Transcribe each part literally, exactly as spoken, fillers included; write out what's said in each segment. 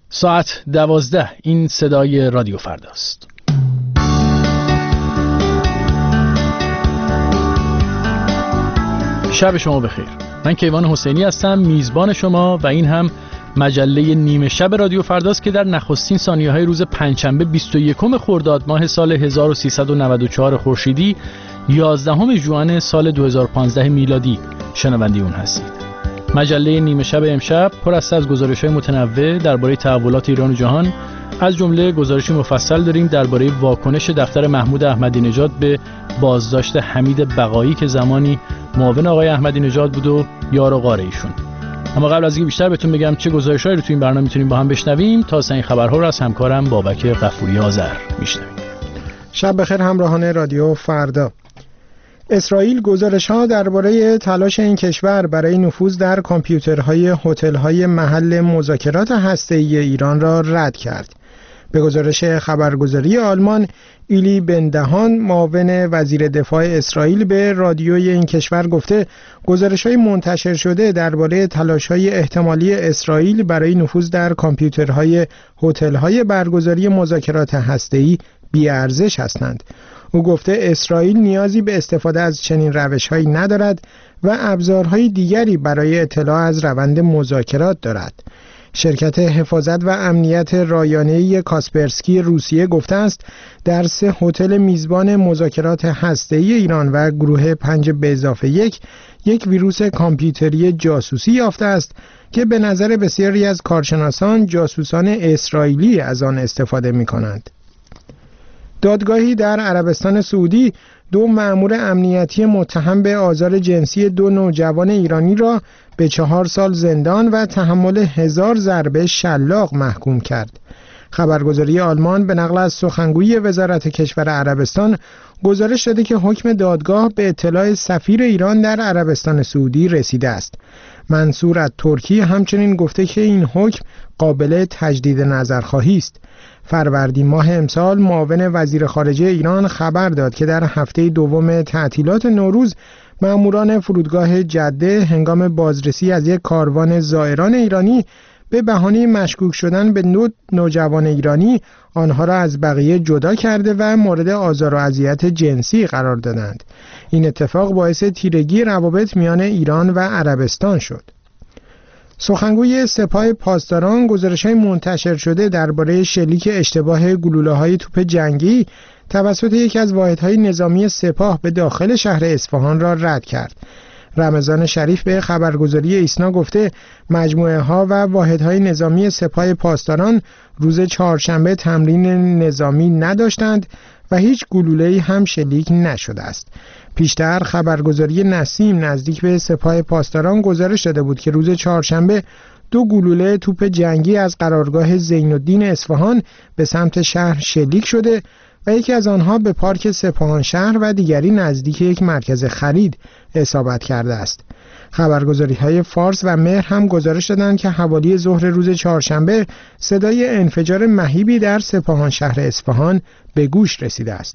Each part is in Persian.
ساعت دوازده، این صدای رادیو فرداست. شب شما بخیر. من کیوان حسینی هستم، میزبان شما، و این هم مجله نیمه شب رادیو فرداست که در نخستین ثانیه‌های روز پنجشنبه بیست و یکم خرداد ماه سال هزار و سیصد و نود و چهار خورشیدی، یازدهم ژوئن سال دو هزار و پانزده میلادی شنونده اون هستید. مجله نیمه شب امشب پر است از گزارش‌های متنوع درباره تحولات ایران و جهان. از جمله گزارشی مفصل داریم درباره واکنش دفتر محمود احمدی نژاد به بازداشت حمید بقایی که زمانی معاون آقای احمدی نژاد بود و یار و غار ایشون. اما قبل از اینکه بیشتر بهتون بگم چه گزارش‌هایی رو تو این برنامه میتونیم با هم بشنویم، تا این خبرها رو از همکارم بابک غفوری آذر میشنویم. شب بخیر همراهان رادیو فردا. اسرائیل گزارش‌ها درباره تلاش این کشور برای نفوذ در کامپیوترهای هتل‌های محل مذاکرات هسته‌ای ایران را رد کرد. به گزارش خبرگزاری آلمان، ایلی بندهان معاون وزیر دفاع اسرائیل به رادیوی این کشور گفته گزارش‌های منتشر شده درباره تلاش‌های احتمالی اسرائیل برای نفوذ در کامپیوترهای هتل‌های برگزاری مذاکرات هسته‌ای بی‌ارزش هستند. او گفته اسرائیل نیازی به استفاده از چنین روش‌هایی ندارد و ابزارهای دیگری برای اطلاع از روند مذاکرات دارد. شرکت حفاظت و امنیت رایانه‌ای کاسپرسکی روسیه گفته است در سه هتل میزبان مذاکرات هسته‌ای ایران و گروه پنج به اضافه یک یک ویروس کامپیوتری جاسوسی یافته است که به نظر بسیاری از کارشناسان جاسوسان اسرائیلی از آن استفاده می‌کنند. دادگاهی در عربستان سعودی دو مأمور امنیتی متهم به آزار جنسی دو نوجوان ایرانی را به چهار سال زندان و تحمل هزار ضربه شلاق محکوم کرد. خبرگزاری آلمان به نقل از سخنگوی وزارت کشور عربستان گزارش داده که حکم دادگاه به اطلاع سفیر ایران در عربستان سعودی رسیده است. منصور از ترکی همچنین گفته که این حکم قابل تجدید نظرخواهی است. فروردین ماه امسال معاون وزیر خارجه ایران خبر داد که در هفته دوم تعطیلات نوروز ماموران فرودگاه جده هنگام بازرسی از یک کاروان زائران ایرانی به بهانه مشکوک شدن به نو نوجوان ایرانی آنها را از بقیه جدا کرده و مورد آزار و اذیت جنسی قرار دادند. این اتفاق باعث تیرگی روابط میان ایران و عربستان شد. سخنگوی سپاه پاسداران گزارش‌های منتشر شده درباره شلیک اشتباه گلوله‌های توپ جنگی توسط یکی از واحدهای نظامی سپاه به داخل شهر اصفهان را رد کرد. رمضان شریف به خبرگزاری ایسنا گفته مجموعه ها و واحدهای نظامی سپاه پاسداران روز چهارشنبه تمرین نظامی نداشتند و هیچ گلوله‌ای هم شلیک نشده است. پیشتر خبرگزاری نسیم نزدیک به سپاه پاسداران گزارش داده بود که روز چهارشنبه دو گلوله توپ جنگی از قرارگاه زین الدین اصفهان به سمت شهر شلیک شده و یکی از آنها به پارک سپاهان شهر و دیگری نزدیک یک مرکز خرید اصابت کرده است. خبرگزاری‌های فارس و مهر هم گزارش دادند که حوالی ظهر روز چهارشنبه صدای انفجار مهیبی در سپاهان شهر اصفهان به گوش رسیده است.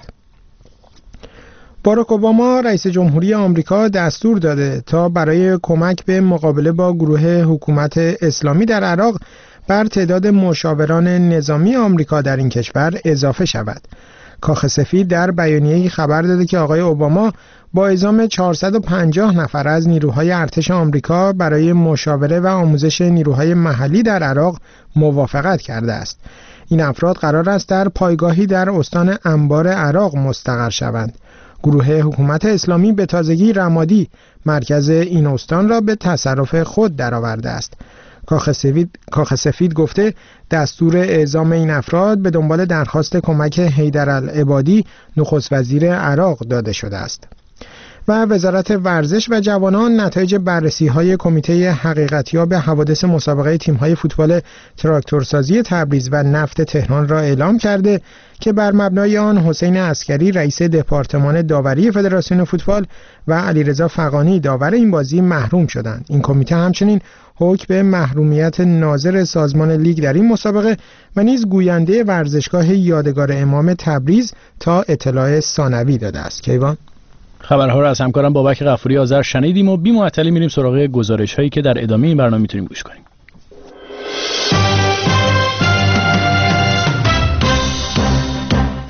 باراک اوباما رئیس جمهوری آمریکا دستور داده تا برای کمک به مقابله با گروه حکومت اسلامی در عراق بر تعداد مشاوران نظامی آمریکا در این کشور اضافه شود. کاخ سفید در بیانیه‌ای خبر داده که آقای اوباما با اعزام چهارصد و پنجاه نفر از نیروهای ارتش آمریکا برای مشاوره و آموزش نیروهای محلی در عراق موافقت کرده است. این افراد قرار است در پایگاهی در استان انبار عراق مستقر شوند. گروه حکومت اسلامی به تازگی رمادی مرکز این استان را به تصرف خود درآورده است. کاخ سفید کاخ سفید گفته دستور اعزام این افراد به دنبال درخواست کمک حیدرالعبادی نخست وزیر عراق داده شده است. و وزارت ورزش و جوانان نتایج بررسی‌های کمیته حقیقتیاب حوادث مسابقه تیم‌های فوتبال تراکتورسازی تبریز و نفت تهران را اعلام کرده که بر مبنای آن حسین عسکری رئیس دپارتمان داوری فدراسیون فوتبال و علیرضا فغانی داور این بازی محروم شدند. این کمیته همچنین حکم به محرومیت ناظر سازمان لیگ در این مسابقه و نیز گوینده ورزشگاه یادگار امام تبریز تا اطلاع ثانوی داده است. کیوان خبرها رو از همکارم بابک غفوری آذر شنیدیم و بی معطلی میریم سراغ گزارش‌هایی که در ادامه این برنامه میتونیم گوش کنیم.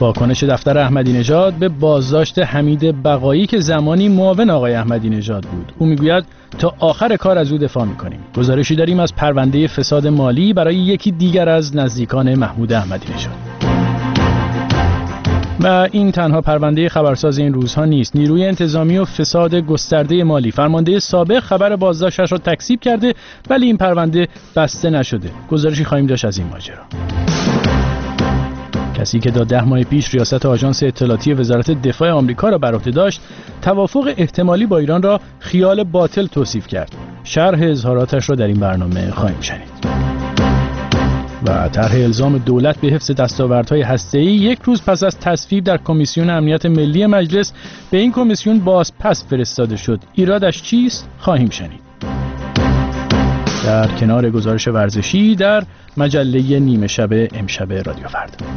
واکنش دفتر احمدی نژاد به بازداشت حمید بقایی که زمانی معاون آقای احمدی نژاد بود. او میگوید تا آخر کار از او دفاع می‌کنیم. گزارشی داریم از پرونده فساد مالی برای یکی دیگر از نزدیکان محمود احمدی نژاد. و این تنها پرونده خبرساز این روزها نیست. نیروی انتظامی و فساد گسترده مالی فرمانده سابق خبر بازداشتش را تکذیب کرده، ولی این پرونده بسته نشده. گزارشی خواهیم داشت از این ماجرا. کسی که تا ده ماه پیش ریاست آژانس اطلاعاتی وزارت دفاع آمریکا را بر عهده داشت، توافق احتمالی با ایران را خیال باطل توصیف کرد. شرح اظهاراتش را در این برنامه خواهیم شنید. و طرح الزام دولت به حفظ دستاوردهای هسته‌ای یک روز پس از تصویب در کمیسیون امنیت ملی مجلس به این کمیسیون بازپس فرستاده شد. ایرادش چیست؟ خواهیم شنید. در کنار گزارش ورزشی در مجله نیمه شب امشب رادیو فردا.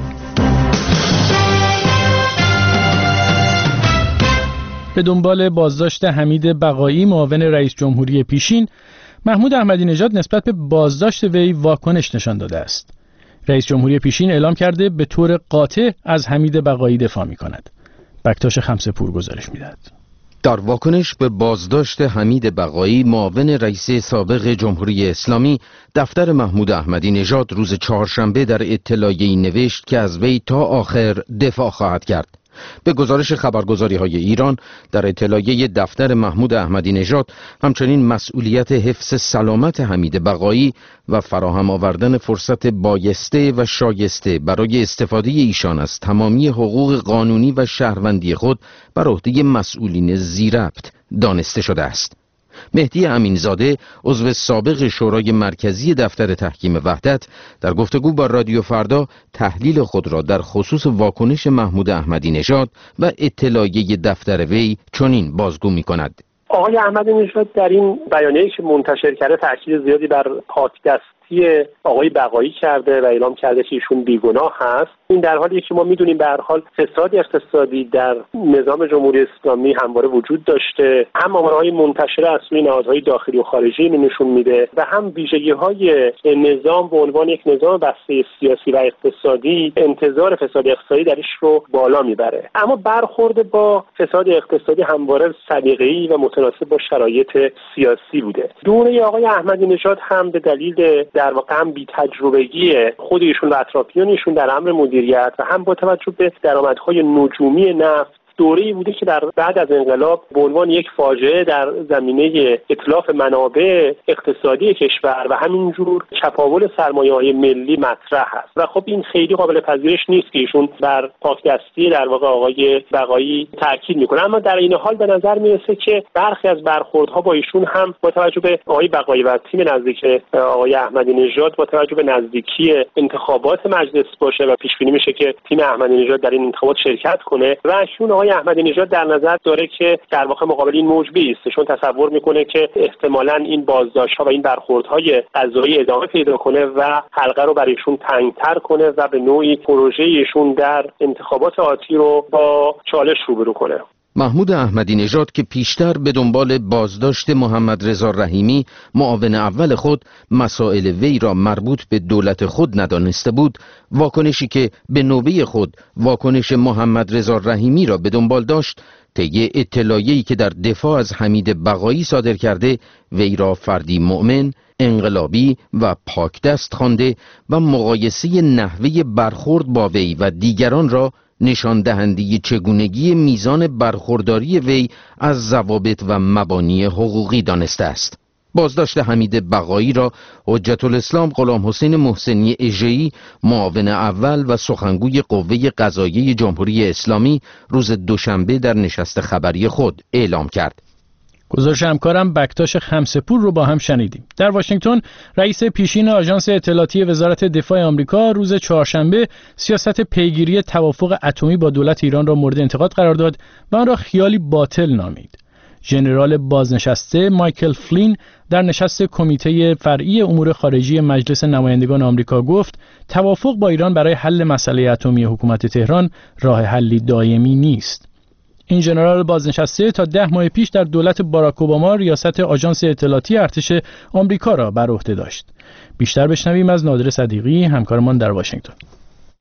به دنبال بازداشت حمید بقایی معاون رئیس جمهوری پیشین، محمود احمدی نژاد نسبت به بازداشت وی واکنش نشان داده است. رئیس جمهوری پیشین اعلام کرده به طور قاطع از حمید بقایی دفاع می‌کند. بکتاش خمسه‌پور گزارش می‌دهد. در واکنش به بازداشت حمید بقایی معاون رئیس سابق جمهوری اسلامی، دفتر محمود احمدی نژاد روز چهارشنبه در اطلاعیه‌ای نوشت که از وی تا آخر دفاع خواهد کرد. به گزارش خبرگزاری‌های ایران، در اطلاعیه دفتر محمود احمدی نژاد همچنین مسئولیت حفظ سلامت حمید بقایی و فراهم آوردن فرصت بایسته و شایسته برای استفاده ایشان از تمامی حقوق قانونی و شهروندی خود بر عهده مسئولین ذی‌ربط دانسته شده است. مهدی امینزاده، عضو سابق شورای مرکزی دفتر تحکیم وحدت، در گفتگو با رادیو فردا تحلیل خود را در خصوص واکنش محمود احمدی نژاد و اطلاعیه دفتر وی چنین بازگو می‌کند. آقای احمدی نژاد در این بیانیه‌ای که منتشر کرده تاکید زیادی بر پاکدستی آقای بقایی کرده و اعلام کرده که ایشون بیگناه هست. این در حالی که ما میدونیم به هر حال فساد اقتصادی در نظام جمهوری اسلامی همواره وجود داشته، هم آمارهای منتشره از سوی نهادهای داخلی و خارجی اینو نشون میده و هم ویژگی‌های نظام به عنوان یک نظام بسته سیاسی و اقتصادی انتظار فساد اقتصادی درش رو بالا میبره. اما برخورد با فساد اقتصادی همواره سلیقه‌ای و متناسب با شرایط سیاسی بوده. دوره آقای احمدی نژاد هم به دلیل در واقع هم بی تجربگی خود ایشون و اطرافیانشون در امر مدیریت و هم با توجه به درآمدهای نجومی نفت، دوره‌ای بوده که در بعد از انقلاب به عنوان یک فاجعه در زمینه اتلاف منابع اقتصادی کشور و همینجور چپاول سرمایه‌های ملی مطرح است و خب این خیلی قابل پذیرش نیست که ایشون بر پاکدستی در واقع آقای بقایی تاکید میکنه. اما در این حال به نظر میرسه که برخی از برخوردها با ایشون هم با توجه به آقای بقایی و تیم نزدیک آقای احمدی نژاد با توجه به نزدیکی انتخابات مجلس باشه و پیش بینی میشه که تیم احمدی نژاد در این انتخابات شرکت کنه و اکنون آقای احمدی نژاد در نظر داره که در واقع مقابل این موج بیست، چون تصور میکنه که احتمالاً این بازداشت‌ها و این برخوردهای قضایی ادامه پیدا کنه و حلقه رو برایشون تنگتر کنه و به نوعی پروژه ایشون در انتخابات آتی رو با چالش روبرو کنه. محمود احمدی نژاد که پیشتر به دنبال بازداشت محمد رضا رحیمی معاون اول خود مسائل وی را مربوط به دولت خود ندانسته بود، واکنشی که به نوبه خود واکنش محمد رضا رحیمی را به دنبال داشت، طی اطلاعیه‌ای که در دفاع از حمید بقایی صادر کرده وی را فردی مؤمن، انقلابی و پاکدست خوانده و مقایسه نحوه برخورد با وی و دیگران را نشان دهنده چگونگی میزان برخورداری وی از ضوابط و مبانی حقوقی دانسته است. بازداشت حمید بقایی را حجت الاسلام غلام حسین محسنی اژه‌ای، معاون اول و سخنگوی قوه قضاییه جمهوری اسلامی، روز دوشنبه در نشست خبری خود اعلام کرد. گزارش همکارم بکتاش خمسه‌پور رو با هم شنیدیم. در واشنگتن، رئیس پیشین آژانس اطلاعاتی وزارت دفاع آمریکا روز چهارشنبه سیاست پیگیری توافق اتمی با دولت ایران را مورد انتقاد قرار داد و آن را خیالی باطل نامید. ژنرال بازنشسته مایکل فلین در نشست کمیته فرعی امور خارجی مجلس نمایندگان آمریکا گفت توافق با ایران برای حل مسئله اتمی حکومت تهران راه حلی دائمی نیست. این ژنرال بازنشسته تا ده ماه پیش در دولت باراک اوباما ریاست آژانس اطلاعاتی ارتش آمریکا را بر عهده داشت. بیشتر بشنویم از نادر صدیقی، همکارمان در واشنگتن.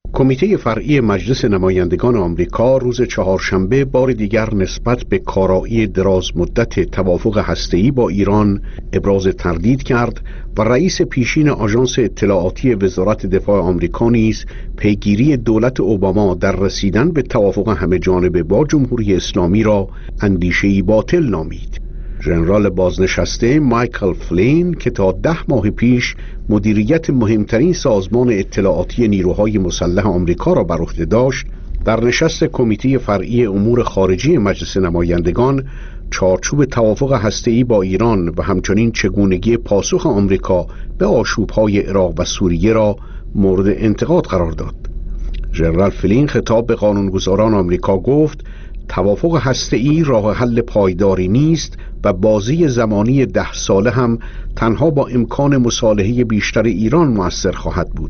کمیته فرعی مجلس نمایندگان آمریکا روز چهارشنبه بار دیگر نسبت به کارایی دراز مدت توافق هسته‌ای با ایران ابراز تردید کرد و رئیس پیشین آژانس اطلاعاتی وزارت دفاع آمریکا نیز پیگیری دولت اوباما در رسیدن به توافق همه‌جانبه با جمهوری اسلامی را اندیشه‌ای باطل نامید. ژنرال بازنشسته مایکل فلین که تا ده ماه پیش مدیریت مهمترین سازمان اطلاعاتی نیروهای مسلح آمریکا را بر عهده داشت، در نشست کمیته فرعی امور خارجی مجلس نمایندگان چارچوب توافق هسته‌ای با ایران و همچنین چگونگی پاسخ آمریکا به آشوب‌های عراق و سوریه را مورد انتقاد قرار داد. ژنرال فلین خطاب به قانونگذاران آمریکا گفت توافق هسته‌ای راه حل پایداری نیست و بازی زمانی ده ساله هم تنها با امکان مصالحه بیشتر ایران مؤثر خواهد بود.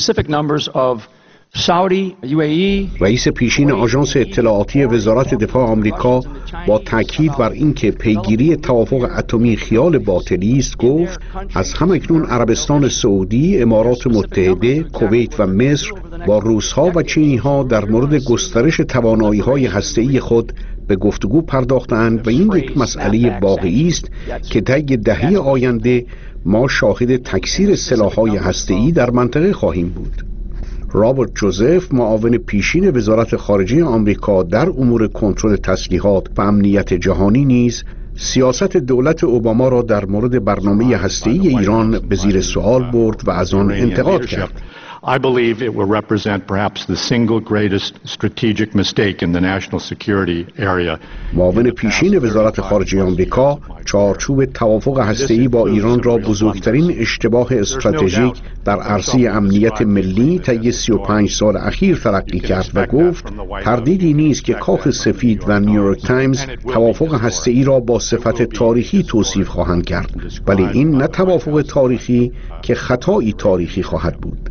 رئیس پیشین آژانس اطلاعاتی وزارت دفاع آمریکا با تاکید بر اینکه پیگیری توافق اتمی خیال باطلی است گفت از همکنون عربستان سعودی، امارات متحده، کویت و مصر با روس‌ها و چینی‌ها در مورد گسترش توانایی‌های هسته‌ای خود به گفتگو پرداختند و این یک مسئله واقعی است که طی دهه آینده ما شاهد تکثیر سلاح‌های هسته‌ای در منطقه خواهیم بود. رابرت جوزف، معاون پیشین وزارت خارجه آمریکا در امور کنترل تسلیحات و امنیت جهانی نیز سیاست دولت اوباما را در مورد برنامه هسته‌ای ایران به زیر سوال برد و از آن انتقاد کرد. I believe it will represent perhaps the single greatest strategic mistake in the national security area. معاون پیشین وزارت خارجه آمریکا چارچوب توافق هسته‌ای با ایران را بزرگترین اشتباه استراتژیک در عرصه امنیت ملی طی سی و پنج سال اخیر تلقی کرد و گفت تردیدی نیست که کاخ سفید و نیویورک تایمز توافق هسته‌ای را با صفت تاریخی توصیف خواهند کرد، ولی این نه توافق تاریخی که خطایی تاریخی خواهد بود.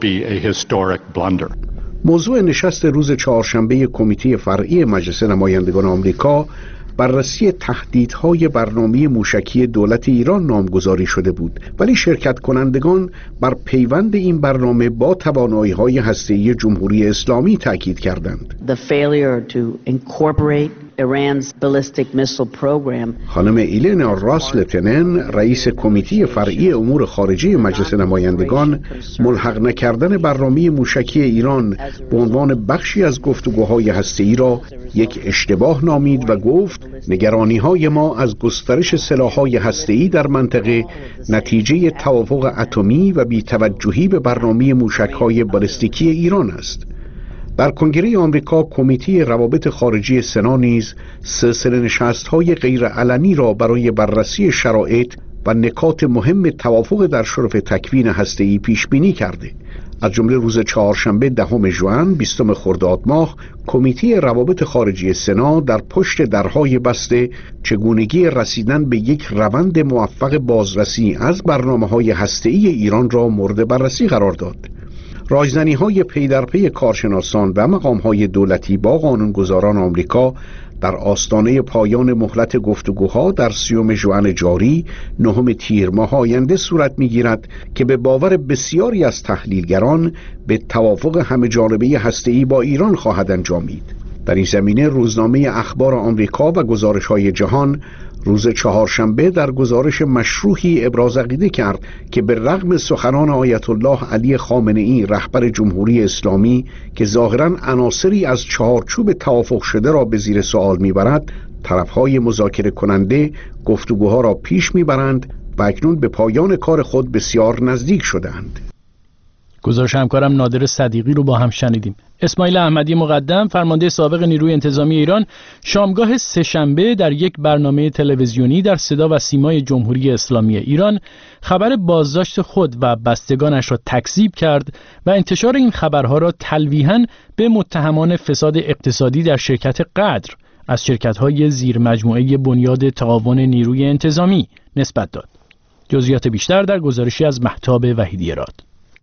موضوع نشست روز چهارشنبه کمیته فرعی مجلس نمایندگان آمریکا بررسی تهدیدهای برنامه موشکی دولت ایران نامگذاری شده بود، ولی شرکت کنندگان بر پیوند این برنامه با توانایی‌های هسته‌ای جمهوری اسلامی تاکید کردند. خانم ایلنا راس لتنن، رئیس کمیته فرعی امور خارجه مجلس نمایندگان، ملحق نکردن برنامه موشکی ایران به عنوان بخشی از گفتگوهای هسته‌ای را یک اشتباه نامید و گفت نگرانی‌های ما از گسترش سلاح‌های هسته‌ای در منطقه نتیجه توافق اتمی و بی‌توجهی به برنامه موشک‌های بالستیکی ایران است. در کنگره آمریکا کمیته روابط خارجی سنا نیز سلسله نشست‌های غیرعلنی را برای بررسی شرایط و نکات مهم توافق در شرف تکوین هسته‌ای پیش بینی کرده. از جمله روز چهارشنبه دهم ژوئن بیستم خرداد ماه کمیته روابط خارجی سنا در پشت درهای بسته چگونگی رسیدن به یک روند موفق بازرسی از برنامه‌های هسته‌ای ایران را مورد بررسی قرار داد. راهزنی‌های پی در پی کارشناسان و مقام‌های دولتی با قانونگذاران آمریکا در آستانه پایان مهلت گفتگوها در سیوم ژوئن جاری نهم تیر ماه آینده صورت می‌گیرد که به باور بسیاری از تحلیلگران به توافق همه‌جانبه هسته‌ای با ایران خواهد انجامید. در این زمینه روزنامه اخبار آمریکا و گزارش‌های جهان روز چهارشنبه در گزارش مشروحی ابراز عقیده کرد که به رغم سخنان آیت الله علی خامنه‌ای رهبر جمهوری اسلامی که ظاهراً عناصری از چهارچوب توافق شده را به زیر سوال می‌برد، طرف‌های مذاکره کننده گفتگوها را پیش می‌برند و اکنون به پایان کار خود بسیار نزدیک شدند. گزارش همکارم نادر صدیقی رو با هم شنیدیم. اسماعیل احمدی مقدم، فرمانده سابق نیروی انتظامی ایران، شامگاه سه‌شنبه در یک برنامه تلویزیونی در صدا و سیمای جمهوری اسلامی ایران خبر بازداشت خود و بستگانش را تکذیب کرد و انتشار این خبرها را تلویحاً به متهمان فساد اقتصادی در شرکت قدر از شرکت‌های زیر مجموعه بنیاد تعاون نیروی انتظامی نسبت داد. جزئیات بیشتر در گزارشی از مهتاب وحیدی راد.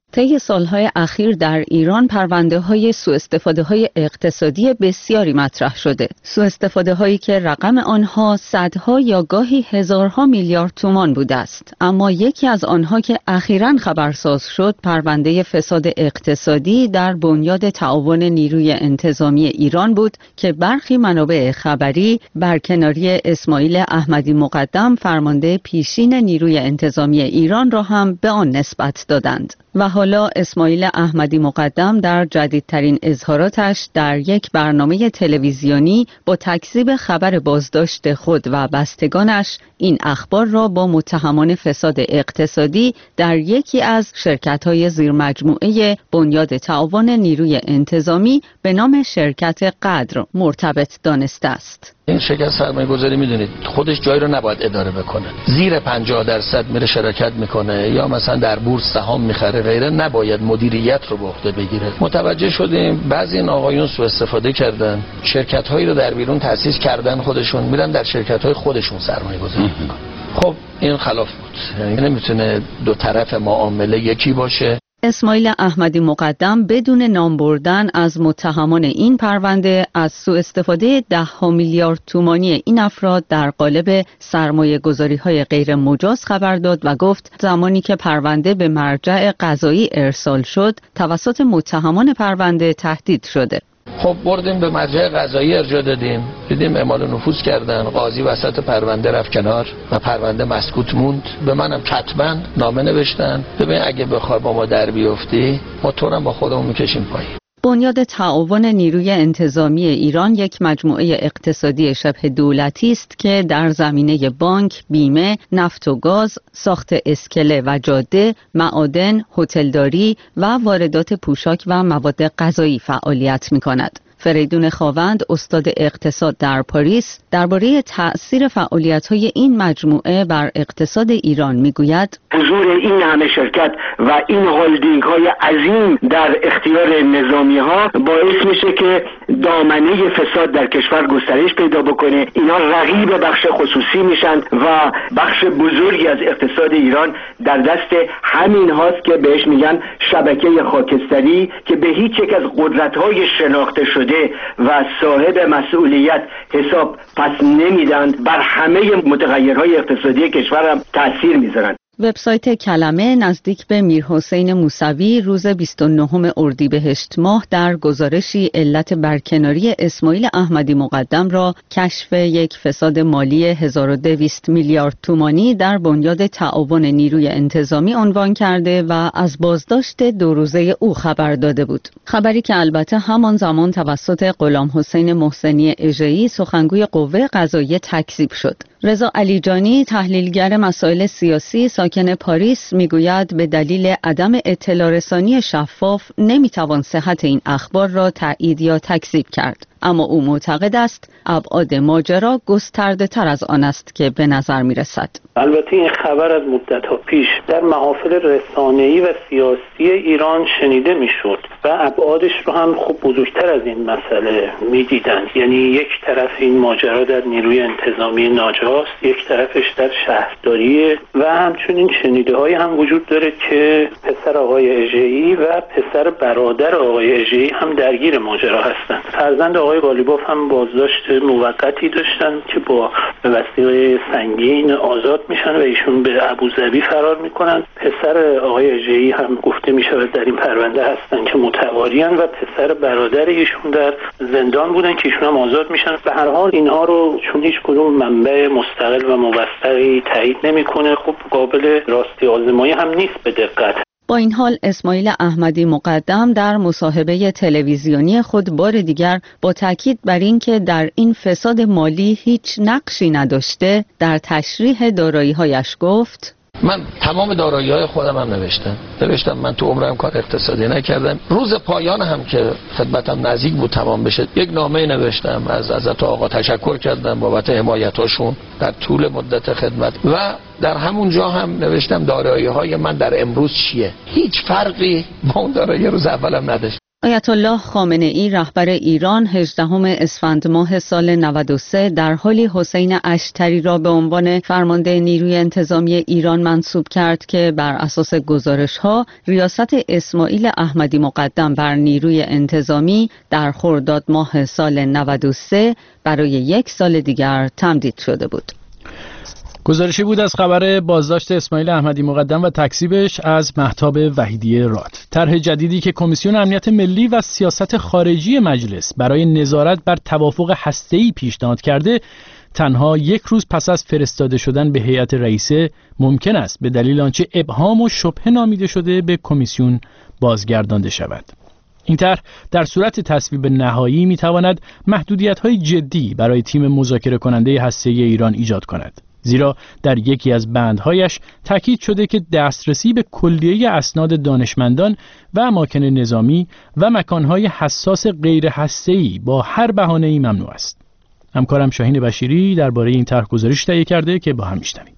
طی سالهای اخیر در ایران پرونده‌های سوءاستفاده‌های اقتصادی بسیاری مطرح شده. سوءاستفاده‌هایی که رقم آنها صدها یا گاهی هزارها میلیارد تومان بوده است. اما یکی از آنها که اخیراً خبرساز شد، پرونده فساد اقتصادی در بنیاد تعاون نیروی انتظامی ایران بود که برخی منابع خبری برکناری اسماعیل احمدی مقدم فرمانده پیشین نیروی انتظامی ایران را هم به آن نسبت دادند. و حالا اسماعیل احمدی مقدم در جدیدترین اظهاراتش در یک برنامه تلویزیونی با تکذیب خبر بازداشت خود و بستگانش این اخبار را با متهمان فساد اقتصادی در یکی از شرکت‌های زیرمجموعه بنیاد تعاون نیروی انتظامی به نام شرکت قدر مرتبط دانسته است. این شرکت سرمایه گذاری میدونید خودش جایی رو نباید اداره بکنه، زیر پنجاه درصد میره شرکت میکنه یا مثلا در بورس سهام میخره غیره، نباید مدیریت رو به عهده بگیره. متوجه شدیم بعضی این آقایون سوء استفاده کردن، شرکت هایی رو در بیرون تأسیس کردن، خودشون میرن در شرکت های خودشون سرمایه گذاری میکنن. خب این خلاف بود، یعنی نمیتونه دو طرف معامله یکی باشه. اسماعیل احمدی مقدم بدون نام بردن از متهمان این پرونده از سوء استفاده ده ها میلیارد تومانی این افراد در قالب سرمایه گذاری های غیر مجاز خبر داد و گفت زمانی که پرونده به مرجع قضایی ارسال شد توسط متهمان پرونده تهدید شده. خب بردیم به مرجع قضایی ارجاع دادیم، دیدیم اعمال نفوذ کردن، قاضی وسط پرونده رفت کنار و پرونده مسکوت موند. به منم کتباً نامه نوشتن ببین اگه بخوای با ما در بیفتی ما تو رو با خودمون میکشیم پایین. بنیاد تعاون نیروی انتظامی ایران یک مجموعه اقتصادی شبه دولتی است که در زمینه بانک، بیمه، نفت و گاز، ساخت اسکله و جاده، معادن، هتلداری و واردات پوشاک و مواد غذایی فعالیت می‌کند. فریدون خاوند، استاد اقتصاد در پاریس، درباره تأثیر فعالیت‌های این مجموعه بر اقتصاد ایران میگوید: حضور این همه شرکت و این هلدینگ‌های عظیم در اختیار نظامی‌ها باعث میشه که دامنه فساد در کشور گسترش پیدا بکنه. اینا رقیب بخش خصوصی میشن و بخش بزرگی از اقتصاد ایران در دست همین هاست که بهش میگن شبکه خاکستری که به هیچ یک از قدرت‌های شناخته شده و صاحب مسئولیت حساب پس نمیدن، بر همه متغیرهای اقتصادی کشور هم تأثیر میذارن. وبسایت کلمه نزدیک به میرحسین موسوی روز بیست و نهم اردیبهشت ماه در گزارشی علت برکناری اسماعیل احمدی مقدم را کشف یک فساد مالی هزار و دویست میلیارد تومانی در بنیاد تعاون نیروی انتظامی عنوان کرده و از بازداشت دو روزه او خبر داده بود. خبری که البته همان زمان توسط غلام حسین محسنی اژه‌ای سخنگوی قوه قضاییه تکذیب شد. رضا علیجانی تحلیلگر مسائل سیاسی ساکن پاریس میگوید به دلیل عدم اطلاع رسانی شفاف نمیتوان صحت این اخبار را تایید یا تکذیب کرد. اما او معتقد است ابعاد ماجرا گسترده تر از آن است که به نظر می رسد. البته این خبر از مدت‌ها پیش در محافل رسانه‌ای و سیاسی ایران شنیده میشد و ابعادش رو هم خوب بزرگتر از این مسئله میدیدند. یعنی یک طرف این ماجرا در نیروی انتظامی ناجاست، یک طرفش در شهرداری و همچنین شنیده‌هایی هم وجود داره که پسر آقای اژه‌ای و پسر برادر آقای اژه‌ای هم درگیر ماجرا هستند. فرزند آقای قالیباف هم بازداشت موقتی داشتن که با وثیقه سنگین آزاد میشن و ایشون به ابوظبی فرار میکنن. پسر آقای اژه‌ای هم گفته میشود در این پرونده هستن که متوارین و پسر برادر ایشون در زندان بودن که ایشون هم آزاد میشن. به هر حال اینها رو چون هیچ کدوم منبع مستقل و موثقی تایید نمیکنه، خب قابل راستی آزمایی هم نیست به دقت. با این حال اسماعیل احمدی مقدم در مصاحبه تلویزیونی خود بار دیگر با تاکید بر این که در این فساد مالی هیچ نقشی نداشته در تشریح دارایی‌هایش گفت: من تمام دارایی‌های خودم هم نوشتم نوشتم من تو عمرم کار اقتصادی نکردم. روز پایان هم که خدمتم نزدیک بود تمام بشه یک نامه نوشتم، از حضرت آقا تشکر کردم بابت حمایتاشون در طول مدت خدمت و در همون جا هم نوشتم دارایی‌های من در امروز چیه. هیچ فرقی با اون دارایی روز اولم نداشت. آیت الله خامنه ای رهبر ایران هجدهم اسفند ماه سال نود و سه در حالی حسین اشتری را به عنوان فرمانده نیروی انتظامی ایران منصوب کرد که بر اساس گزارش‌ها ریاست اسماعیل احمدی مقدم بر نیروی انتظامی در خرداد ماه سال نود و سه برای یک سال دیگر تمدید شده بود. گزارشی بود از خبر بازداشت اسماعیل احمدی مقدم و تکذیبش از مهتاب وحیدی راد. طرح جدیدی که کمیسیون امنیت ملی و سیاست خارجی مجلس برای نظارت بر توافق هسته‌ای پیشنهاد کرده، تنها یک روز پس از فرستاده شدن به هیئت رئیسه ممکن است به دلیل آنچه ابهام و شبهه نامیده شده به کمیسیون بازگردانده شود. این طرح در صورت تصویب نهایی میتواند محدودیت‌های جدی برای تیم مذاکره کننده هسته‌ای ایران ایجاد کند. زیرا در یکی از بندهایش تاکید شده که دسترسی به کلیه اسناد دانشمندان و اماکن نظامی و مکانهای حساس غیر هسته‌ای با هر بهانه‌ای ممنوع است. همکارم شاهین بشیری درباره این طرح گزارش تهیه کرده که با هم میشنویم.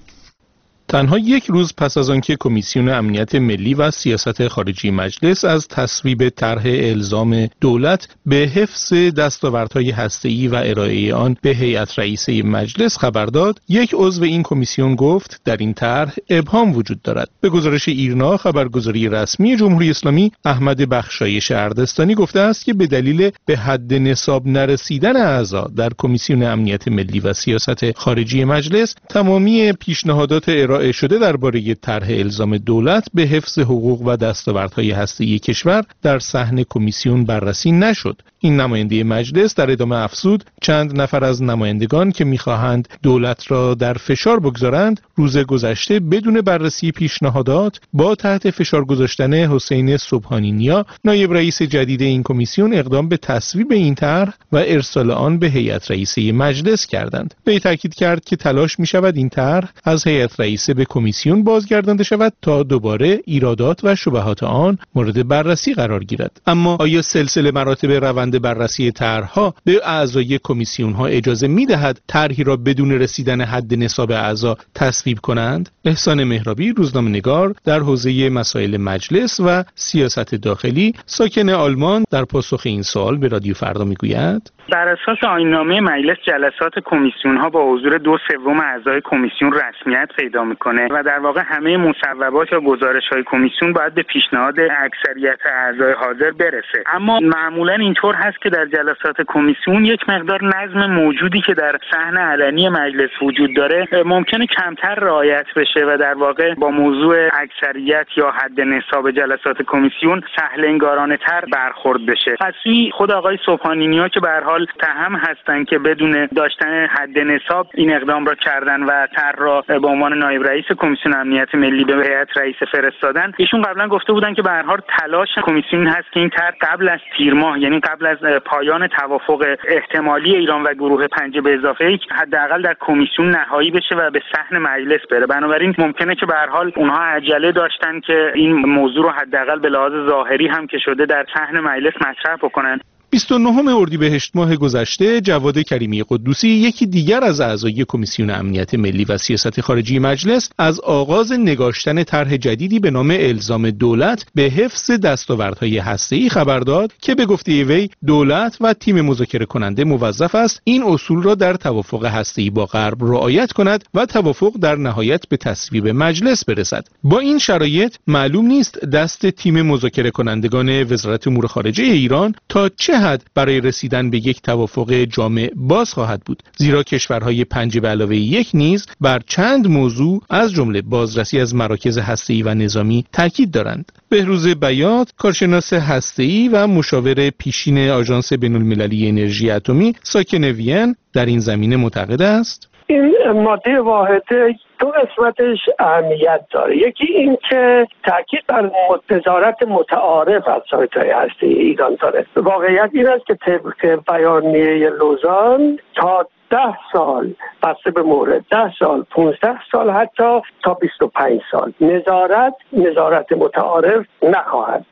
تنها یک روز پس از آنکه کمیسیون امنیت ملی و سیاست خارجی مجلس از تصویب طرح الزام دولت به حفظ دستاوردهای هسته‌ای و ارائه آن به هیئت رئیسه مجلس خبر داد، یک عضو این کمیسیون گفت در این طرح ابهام وجود دارد. به گزارش ایرنا خبرگزاری رسمی جمهوری اسلامی، احمد بخشایش اردستانی گفته است که به دلیل به حد نصاب نرسیدن اعضا در کمیسیون امنیت ملی و سیاست خارجی مجلس، تمامی پیشنهادات ارائه شده درباره طرح الزام دولت به حفظ حقوق و دستاوردهای هسته‌ای کشور در صحن کمیسیون بررسی نشد. این نماینده مجلس در ادامه افزود چند نفر از نمایندگان که می‌خواهند دولت را در فشار بگذارند، روز گذشته بدون بررسی پیشنهادات با تحت فشار گذاشتن حسین سبحانی نیا، نایب رئیس جدید این کمیسیون، اقدام به تصویب این طرح و ارسال آن به هیئت رئیسه مجلس کردند. وی تاکید کرد که تلاش می‌شود این طرح از هیئت رئیسه به کمیسیون بازگردانده شود تا دوباره ایرادات و شبهات آن مورد بررسی قرار گیرد. اما آیا سلسله مراتب روند بررسی طرح‌ها به اعضای کمیسیون‌ها اجازه می‌دهد طرحی را بدون رسیدن حد نصاب اعضا تصویب کنند؟ احسان مهرابی، روزنامه‌نگار در حوزه مسائل مجلس و سیاست داخلی، ساکن آلمان، در پاسخ این سوال به رادیو فردا میگوید: بر اساس آیین‌نامه مجلس جلسات کمیسیون‌ها با حضور دو سوم اعضای کمیسیون رسمیت پیدا می‌کنه و در واقع همه مصوبات یا گزارش‌های کمیسیون باید به پیشنهاد اکثریت اعضای حاضر برسه. اما معمولاً اینطور هست که در جلسات کمیسیون یک مقدار نظم موجودی که در صحن علنی مجلس وجود داره ممکنه کمتر رعایت بشه و در واقع با موضوع اکثریت یا حد نصاب جلسات کمیسیون سهل‌انگارانه‌تر برخورد بشه. پس خود آقای سبحانی نیا که به هر حال تهم هستن که بدون داشتن حد نصاب این اقدام را کردن و طرح را به عنوان نایب رئیس کمیسیون امنیت ملی به هیئت رئیسه فرستادن، ایشون قبلا گفته بودن که به هر حال تلاش کمیسیون هست که این طرح قبل از تیر ماه، یعنی قبل از پایان توافق احتمالی ایران و گروه پنج به اضافه یک، حداقل در کمیسیون نهایی بشه و به صحن مجلس بره. بنابراین ممکنه که به هر حال اونها عجله داشتن که این موضوع رو حداقل به لحاظ ظاهری هم که شده در صحن مجلس مطرح بکنن. بیست و نهم اردیبهشت ماه گذشته جواد کریمی قدوسی، یکی دیگر از اعضای کمیسیون امنیت ملی و سیاست خارجی مجلس، از آغاز نگاشتن طرح جدیدی به نام الزام دولت به حفظ دستاوردهای هسته‌ای خبر داد که به گفته وی دولت و تیم مذاکره کننده موظف است این اصول را در توافق هسته‌ای با غرب رعایت کند و توافق در نهایت به تصویب مجلس برسد. با این شرایط معلوم نیست دست تیم مذاکره کنندگان وزارت امور خارجه ایران تا چه حد برای رسیدن به یک توافق جامع باز خواهد بود، زیرا کشورهای پنج به علاوه یک نیز بر چند موضوع از جمله بازرسی از مراکز هسته‌ای و نظامی تاکید دارند. بهروز بیات، کارشناس هسته‌ای و مشاور پیشین آژانس بین‌المللی انرژی اتمی ساکن وین، در این زمینه معتقد است: این ماده واحده دو قسمتش اهمیت داره. یکی این که تاکید بر نظارت متعارف از سایت‌های هسته‌ای ایران داره. واقعیت این است که طبق بیانیه لوزان تا ده سال بسته به مورد، ده سال، پونزده سال، حتی تا بیست و پنج سال نظارت نظارت متعارف نخواهد بود.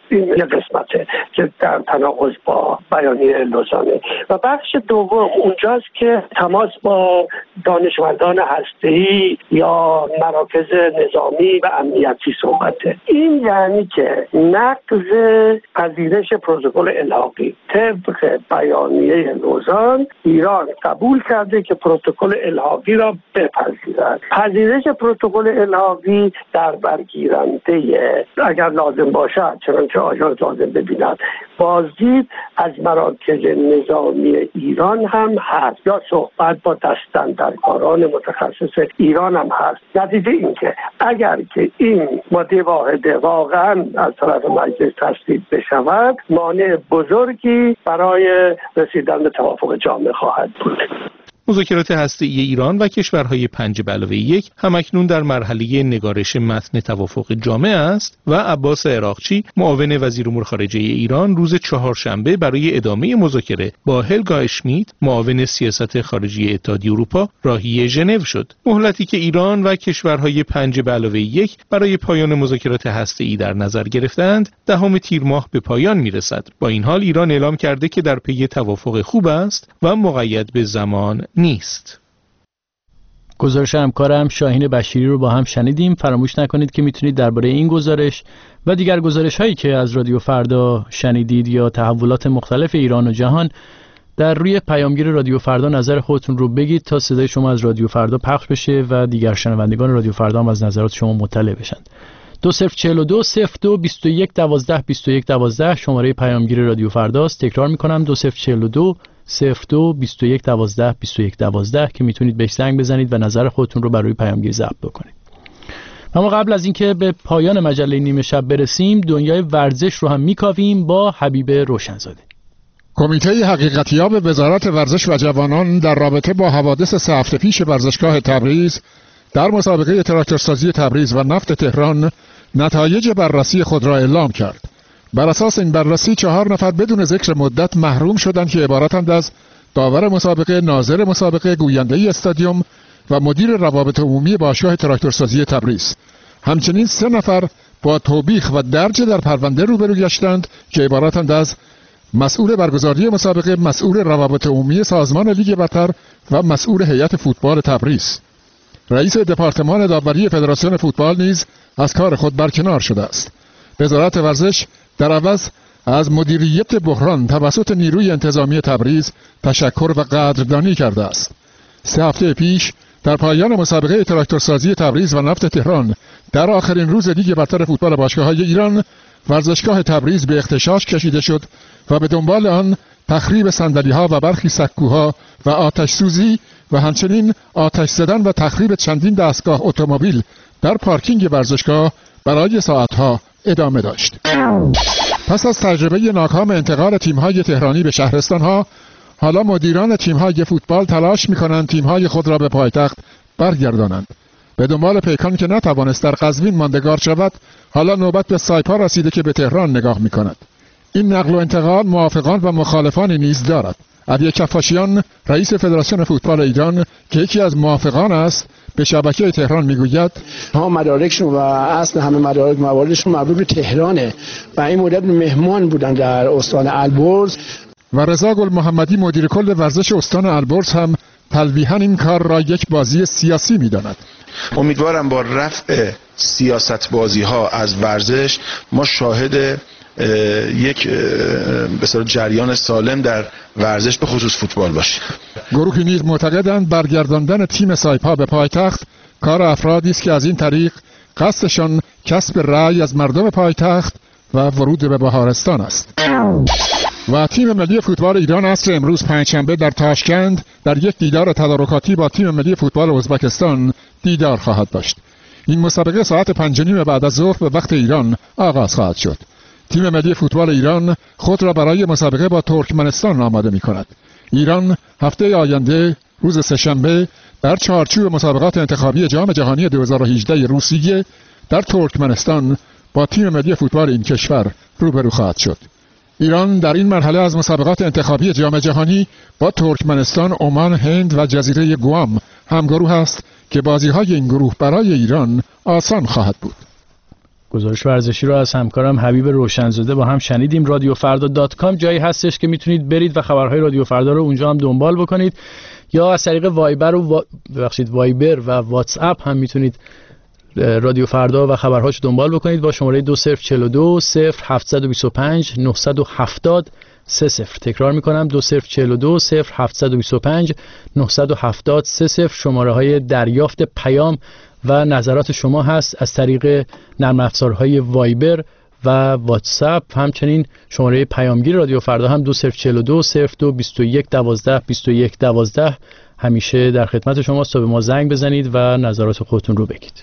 این یه قسمته که در تناقض با بیانیه لوزانه. و بخش دوم اونجاست که تماس با دانشمندان هسته‌ای یا مراکز نظامی و امنیتی صحبته. این یعنی که نقض پذیرش پروتکل الحاقی طبق بیانیه لوزان ایران قبول کرده که پروتکل الحاقی را بپذیرد. پذیرش پروتکل الحاقی در برگیرنده اگر لازم باشد، چنانچه آژانس لازم ببیند، بازدید از مراکز نظامی ایران هم هست یا صحبت با دستاندرکاران متخصص ایران هم هست. نتیجه این که اگر که این ماده واحده واقعا از طرف مجلس تصویب بشود، مانع بزرگی برای رسیدن به توافق جامع خواهد بود. مذاکرات هسته‌ای ایران و کشورهای پنج به علاوه یک همکنون در مرحله نگارش متن توافق جامع است و عباس عراقچی معاون وزیر امور خارجه ایران روز چهارشنبه برای ادامه مذاکره با هلگا اشمیت معاون سیاست خارجی اتحادیه اروپا راهی ژنو شد. مهلتی که ایران و کشورهای پنج به علاوه یک برای پایان مذاکرات هسته‌ای در نظر گرفتند دهم تیر ماه به پایان میرسد. با این حال ایران اعلام کرده که در پی توافق خوب است و مقید به زمان نیست. گزارش همکارم شاهین بشیری رو با هم شنیدیم. فراموش نکنید که میتونید درباره این گزارش و دیگر گزارش هایی که از رادیو فردا شنیدید یا تحولات مختلف ایران و جهان در روی پیامگیر رادیو فردا نظر خودتون رو بگید تا صدای شما از رادیو فردا پخش بشه و دیگر شنوندگان رادیو فردا هم از نظرات شما مطلع بشن. دو صفر چهل و دو صفر دو بیست و یک دوازده بیست و یک دوازده شماره پیامگیر رادیو فرداست. تکرار میکنم دو صفر چهل و دو صفر دو بیست و یک دوازده بیست و یک دوازده که میتونید بهش زنگ بزنید و نظر خودتون رو برای پیامگیر ضبط بکنید. اما قبل از اینکه به پایان مجله نیمه شب برسیم، دنیای ورزش رو هم میکاویم با حبیب روشنزاده. کمیته حقیقتیاب وزارت ورزش و جوانان در رابطه با حوادث سه هفته پیش ورزشگاه تبریز در مسابقه تراکتورسازی تبریز و نفت تهران نتایج بررسی خود را اعلام کرد. بر اساس این بررسی چهار نفر بدون ذکر مدت محروم شدند که عبارتند از داور مسابقه، ناظر مسابقه، گوینده استادیوم و مدیر روابط عمومی باشگاه تراکتورسازی تبریز. همچنین سه نفر با توبیخ و درج در پرونده روبرو گشتند که عبارتند از مسئول برگزاری مسابقه، مسئول روابط عمومی سازمان لیگ برتر و مسئول هیئت فوتبال تبریز. رئیس دپارتمان داوری فدراسیون فوتبال نیز از کار خود برکنار شده است. وزارت ورزش در عوض از مدیریت بحران توسط نیروی انتظامی تبریز تشکر و قدردانی کرده است. سه هفته پیش در پایان مسابقه تراکتورسازی تبریز و نفت تهران در آخرین روز لیگ برتر فوتبال باشگاه‌های ایران، ورزشگاه تبریز به اغتشاش کشیده شد و به دنبال آن تخریب صندلی‌ها و برخی سکوها و آتش سوزی و همچنین آتش زدن و تخریب چندین دستگاه اتومبیل در پارکینگ ورزشگاه برای ساعتها ادامه داشت. پس از تجربه ناکام انتقال تیم‌های تهرانی به شهرستان‌ها، حالا مدیران تیم‌های فوتبال تلاش می‌کنند تیم‌های خود را به پایتخت برگردانند. به دنبال پیکان که نتوانست در قزوین ماندگار شود، حالا نوبت به سایپا رسیده که به تهران نگاه می‌کند. این نقل و انتقال موافقان و مخالفانی نیز دارد. علی کفاشیان رئیس فدراسیون فوتبال ایران که یکی از موافقان است به شبکه تهران میگوید ها مدارکشون و اصل همه مدارک مواردشون مربوط به تهرانه و این مدت مهمان بودن در استان البرز. و رضا گل محمدی مدیر کل ورزش استان البرز هم تلویحاً این کار را یک بازی سیاسی میداند. امیدوارم با رفع سیاست بازی ها از ورزش ما شاهد یک بسیار جریان سالم در ورزش به خصوص فوتبال باشه. گروهی نیز معتقدند برگرداندن تیم سایپا به پایتخت کار افرادی است که از این طریق قصدشان کسب رأی از مردم پایتخت و ورود به بهارستان است. و تیم ملی فوتبال ایران عصر امروز پنجشنبه در تاشکند در یک دیدار تدارکاتی با تیم ملی فوتبال ازبکستان دیدار خواهد داشت. این مسابقه ساعت پنج و نیم بعد از ظهر به وقت ایران آغاز خواهد شد. تیم ملی فوتبال ایران خود را برای مسابقه با ترکمنستان آماده می کند. ایران هفته آینده روز سه‌شنبه در چارچوب مسابقات انتخابی جام جهانی دو هزار و هجده روسیه در ترکمنستان با تیم ملی فوتبال این کشور روبرو خواهد شد. ایران در این مرحله از مسابقات انتخابی جام جهانی با ترکمنستان، عمان، هند و جزیره گوام همگروه است که بازی‌های این گروه برای ایران آسان خواهد بود. گزارش ورزشی رو از همکارم حبیب روشنزاده با هم شنیدیم. رادیو فردا دات کام جایی هستش که میتونید برید و خبرهای رادیو فردا رو اونجا هم دنبال بکنید، یا از طریق وایبر و ببخشید وایبر و واتس اپ هم میتونید رادیو فردا و خبرهاش دنبال بکنید با شماره دو صفر چهل و دو صفر هفتصد و بیست و پنج نهصد و هفتاد سه صفر. تکرار میکنم دو صفر چهل و دو صفر هفتصد و بیست و پنج نهصد و هفتاد سه صفر. شماره های دریافت پیام و نظرات شما هست از طریق نرم افزارهای وایبر و واتساپ. همچنین شماره پیامگیر رادیو فردا هم دو صفر چهل و دو صفر دو بیست و یک دوازده بیست و یک دوازده همیشه در خدمت شماست تا به ما زنگ بزنید و نظرات خودتون رو بگید.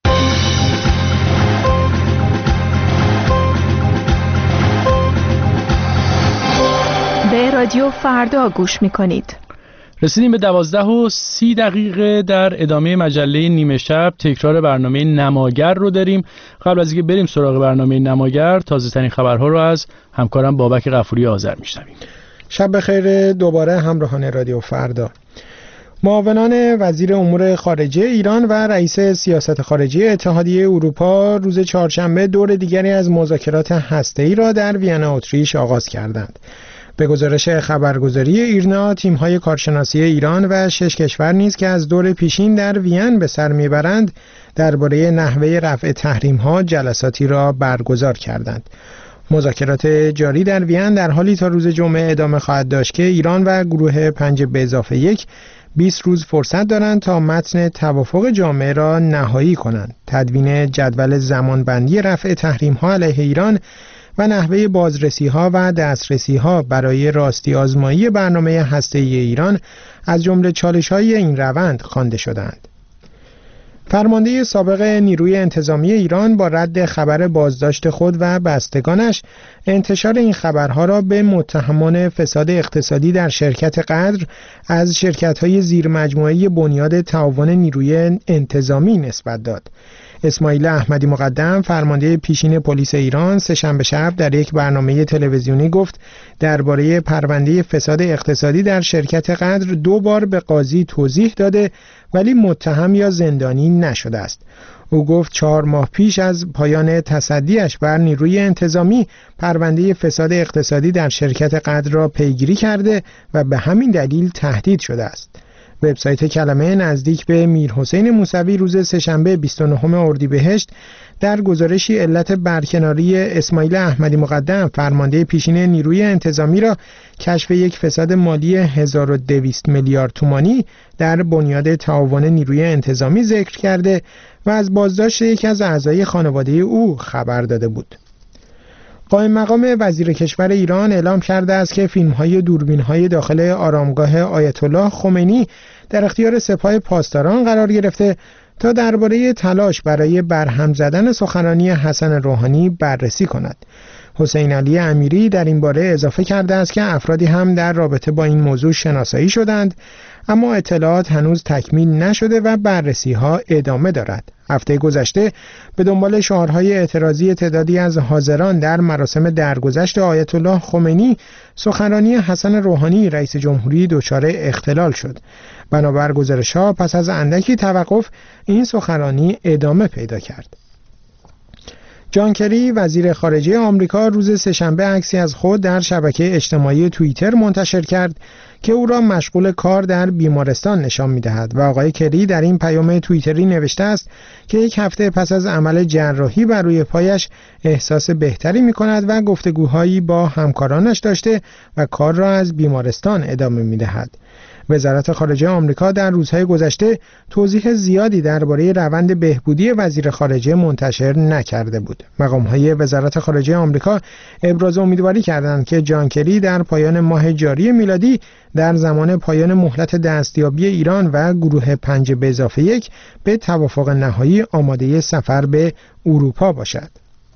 به رادیو فردا گوش میکنید. رسیدیم به دوازده و سی دقیقه. در ادامه مجله نیمه شب تکرار برنامه نماگر رو داریم. قبل از اینکه بریم سراغ برنامه نماگر، تازه ترین خبرها رو از همکارم بابک غفوری آذر میشنویم. شب بخیر دوباره همراهان رادیو فردا. معاونان وزیر امور خارجه ایران و رئیس سیاست خارجی اتحادیه اروپا روز چهارشنبه دور دیگری از مذاکرات هسته‌ای را در وین اتریش آغاز کردند. به گزارش خبرگزاری ایرنا، تیم‌های کارشناسی ایران و شش کشور نیز که از دور پیشین در وین به سر میبرند درباره نحوه رفع تحریم‌ها جلساتی را برگزار کردند. مذاکرات جاری در وین در حالی تا روز جمعه ادامه خواهد داشت که ایران و گروه پنج به اضافه یک بیست روز فرصت دارند تا متن توافق جامع را نهایی کنند. تدوین جدول زمانبندی رفع تحریم‌ها علیه ایران و نحوه بازرسی‌ها و دسترسی‌ها برای راستی آزمایی برنامه هسته‌ای ایران از جمله چالش‌های این روند خوانده شدند. فرمانده سابق نیروی انتظامی ایران با رد خبر بازداشت خود و بستگانش انتشار این خبرها را به متهمان فساد اقتصادی در شرکت قدر از شرکت‌های زیر مجموعه بنیاد تعاون نیروی انتظامی نسبت داد. اسماعیل احمدی مقدم، فرمانده پیشین پلیس ایران، سه‌شنبه شب در یک برنامه تلویزیونی گفت درباره پرونده فساد اقتصادی در شرکت قدر دو بار به قاضی توضیح داده ولی متهم یا زندانی نشده است. او گفت چهار ماه پیش از پایان تصدیش بر نیروی انتظامی پرونده فساد اقتصادی در شرکت قدر را پیگیری کرده و به همین دلیل تهدید شده است. وبسایت کلمه نزدیک به میرحسین موسوی روز سه‌شنبه بیست و نهم اردیبهشت در گزارشی علت برکناری اسماعیل احمدی مقدم فرمانده پیشین نیروی انتظامی را کشف یک فساد مالی هزار و دویست میلیارد تومانی در بنیاد تعاون نیروی انتظامی ذکر کرده و از بازداشت یکی از اعضای خانواده او خبر داده بود. قائم مقام وزیر کشور ایران اعلام کرده است که فیلم‌های دوربین‌های داخل آرامگاه آیت الله خمینی در اختیار سپاه پاسداران قرار گرفته تا درباره تلاش برای برهم زدن سخنرانی حسن روحانی بررسی کند. حسین علی امیری در این باره اضافه کرده است که افرادی هم در رابطه با این موضوع شناسایی شدند، اما اطلاعات هنوز تکمیل نشده و بررسی‌ها ادامه دارد. هفته گذشته به دنبال شعارهای اعتراضی تعدادی از حاضران در مراسم درگذشت آیت الله خمینی، سخنرانی حسن روحانی رئیس جمهوری دچار اختلال شد. بنابر گزارش‌ها پس از اندکی توقف این سخنرانی ادامه پیدا کرد. جان کری وزیر خارجه آمریکا روز سه‌شنبه عکسی از خود در شبکه اجتماعی توییتر منتشر کرد که او را مشغول کار در بیمارستان نشان می‌دهد و آقای کری در این پیام توییتری نوشته است که یک هفته پس از عمل جراحی بر روی پایش احساس بهتری می‌کند و گفتگوهایی با همکارانش داشته و کار را از بیمارستان ادامه می‌دهد. وزارت خارجه آمریکا در روزهای گذشته توضیح زیادی درباره روند بهبودی وزیر خارجه منتشر نکرده بود. مقام‌های وزارت خارجه آمریکا ابراز امیدواری کردند که جان کری در پایان ماه جاری میلادی در زمان پایان مهلت دستیابی ایران و گروه پنج به اضافه یک به توافق نهایی آماده سفر به اروپا باشد.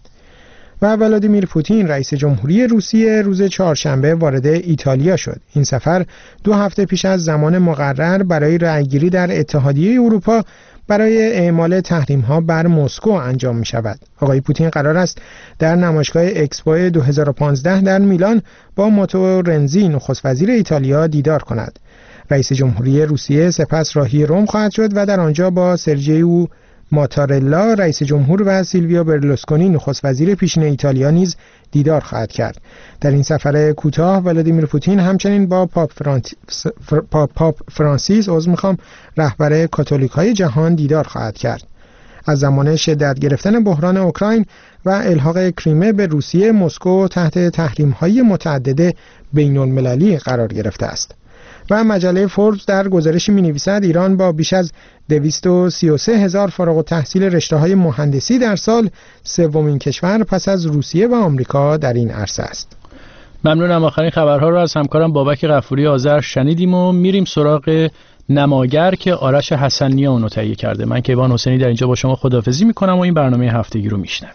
و ولادیمیر پوتین رئیس جمهوری روسیه روز چهارشنبه وارد ایتالیا شد. این سفر دو هفته پیش از زمان مقرر برای رأیگیری در اتحادیه اروپا برای اعمال تحریم‌ها بر مسکو انجام می شود. آقای پوتین قرار است در نمایشگاه اکسپو دو هزار و پانزده در میلان با ماتو رنزی نخست وزیر ایتالیا دیدار کند. رئیس جمهوری روسیه سپس راهی روم خواهد شد و در آنجا با سرژیو ماتارلا رئیس جمهور و سیلویو برلوسکونی نخست وزیر پیشین ایتالیا نیز دیدار خواهد کرد. در این سفر کوتاه ولادیمیر پوتین همچنین با پاپ, فرانت... پاپ... پاپ فرانسیس عضو میخوام رهبر کاتولیک‌های جهان دیدار خواهد کرد. از زمان شدت گرفتن بحران اوکراین و الحاق کریمه به روسیه، مسکو تحت تحریم‌های متعدد بین‌المللی قرار گرفته است. و مجله فوربس در گزارشی می‌نویسد ایران با بیش از دویست و سی و سه هزار فارغ التحصیل رشته‌های مهندسی در سال سومین کشور پس از روسیه و آمریکا در این عرصه است. ممنونم. آخرین خبرها رو از همکارم بابک غفوری آذر شنیدیم و میریم سراغ نماگر که آرش حسنی‌ها اونو تهیه کرده. من کیوان حسینی در اینجا با شما خداحافظی میکنم و این برنامه هفتگی رو میشنویم.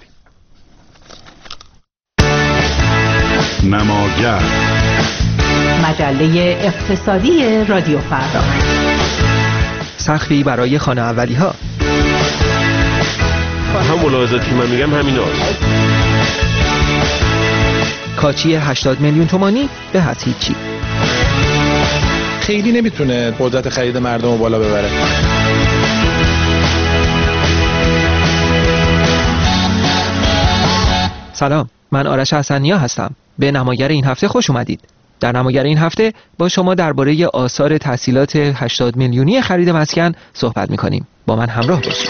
نماگر، مجله اقتصادی رادیو فردا. سخفی برای خانه اولی ها. هم ملاحظاتی من میگم همین هاست. کاچی هشتاد میلیون تومانی به حد هیچی. خیلی نمیتونه قدرت خرید مردم رو بالا ببره. سلام، من آرش حسنی‌ها هستم. به نماگر این هفته خوش اومدید. در نماگر این هفته با شما درباره آثار تسهیلات هشتاد میلیونی خرید مسکن صحبت می‌کنیم. با من همراه باشید.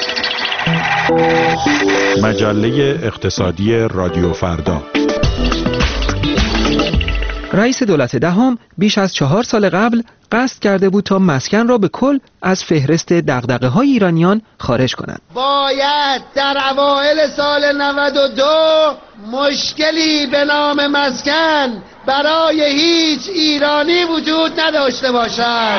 مجله اقتصادی رادیو فردا. رئیس دولت دهم بیش از چهار سال قبل قصد کرده بود تا مسکن را به کل از فهرست دغدغه‌های ایرانیان خارج کنند. باید در اوایل سال نود و دو مشکلی به نام مسکن برای هیچ ایرانی وجود نداشته باشد.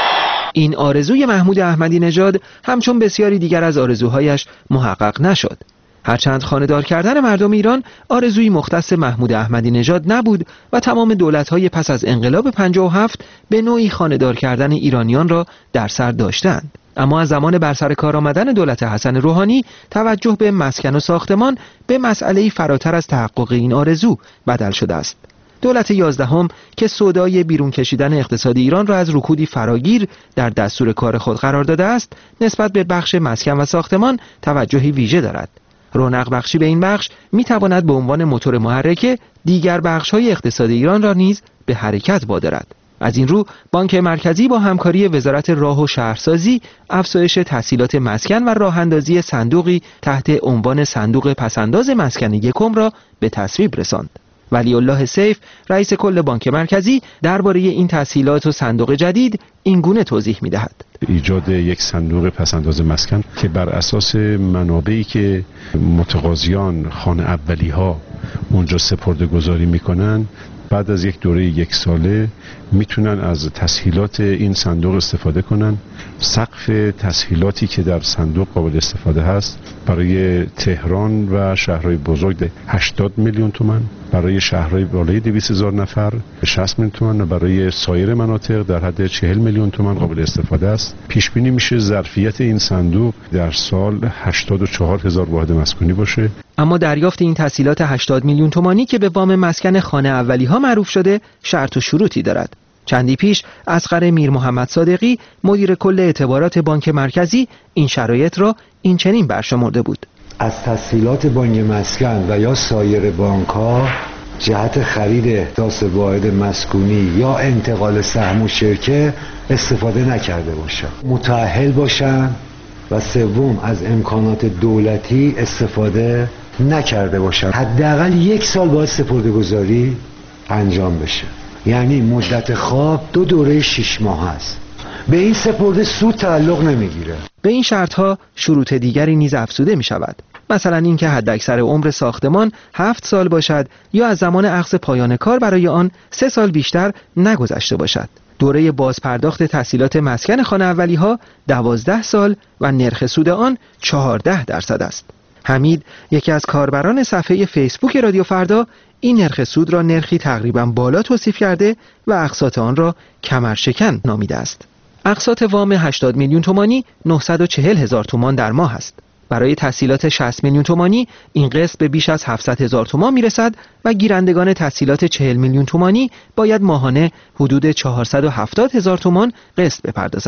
این آرزوی محمود احمدی نژاد همچون بسیاری دیگر از آرزوهایش محقق نشد. هرچند خانه‌دار کردن مردم ایران آرزویی مختص محمود احمدی نژاد نبود و تمام دولت‌های پس از انقلاب پنجاه و هفت به نوعی خانه‌دار کردن ایرانیان را در سر داشتند. اما از زمان بر سر کار آمدن دولت حسن روحانی توجه به مسکن و ساختمان به مسئله‌ای فراتر از تحقق این آرزو بدل شده است. دولت یازدهم که سودای بیرون کشیدن اقتصاد ایران را از رکودی فراگیر در دستور کار خود قرار داده است، نسبت به بخش مسکن و ساختمان توجهی ویژه دارد. رونق بخشی به این بخش می تواند به عنوان موتور محرک دیگر بخش‌های اقتصاد ایران را نیز به حرکت وادارد. از این رو بانک مرکزی با همکاری وزارت راه و شهرسازی افزایش تسهیلات مسکن و راه‌اندازی صندوقی تحت عنوان صندوق پسنداز مسکن یکم را به تصویب رساند. ولی الله سیف رئیس کل بانک مرکزی درباره این تسهیلات و صندوق جدید این گونه توضیح می‌دهد. ایجاد یک صندوق پسنداز مسکن که بر اساس منابعی که متقاضیان خانه اولی ها اونجا سپرده گذاری میکنن بعد از یک دوره یک ساله میتونن از تسهیلات این صندوق استفاده کنن. سقف تسهیلاتی که در صندوق قابل استفاده هست برای تهران و شهرهای بزرگ هشتاد میلیون تومان، برای شهرهای بالای دویست هزار نفر شصت میلیون تومان و برای سایر مناطق در حد چهل میلیون تومان قابل استفاده است. پیش بینی میشه ظرفیت این صندوق در سال هشتاد و چهار هزار واحد مسکونی باشه. اما دریافت این تسهیلات هشتاد میلیون تومانی که به وام مسکن خانه اولی ها معروف شده شرط و شروطی دارد. چندی پیش اصغر میر محمد صادقی مدیر کل اعتبارات بانک مرکزی این شرایط را این چنین برشمرده بود. از تسهیلات بانک مسکن و یا سایر بانک ها جهت خرید احداث واحد مسکونی یا انتقال سهم و شرکه استفاده نکرده باشند، متأهل باشند و سوم از امکانات دولتی استفاده نکرده باشند. حداقل یک سال باید سپرده‌گذاری انجام بشه، یعنی مدت خواب دو دوره شش ماه است. به این سپرده سود تعلق نمیگیره. به این شرطها شروط دیگری نیز افزوده می شود. مثلا اینکه حداکثر عمر ساختمان هفت سال باشد یا از زمان اخذ پایان کار برای آن سه سال بیشتر نگذشته باشد. دوره بازپرداخت تسهیلات مسکن خانه اولی ها دوازده سال و نرخ سود آن چهارده درصد است. حمید یکی از کاربران صفحه فیسبوک رادیو فردا این نرخ سود را نرخی تقریبا بالا توصیف کرده و اقساط آن را کمرشکن نامیده است. اقساط وام هشتاد میلیون تومانی نهصد و چهل هزار تومان در ماه است. برای تسهیلات شصت میلیون تومانی این قسط به بیش از هفتصد هزار تومان میرسد و گیرندگان تسهیلات چهل میلیون تومانی باید ماهانه حدود چهارصد و هفتاد هزار تومان قسط بپردازند.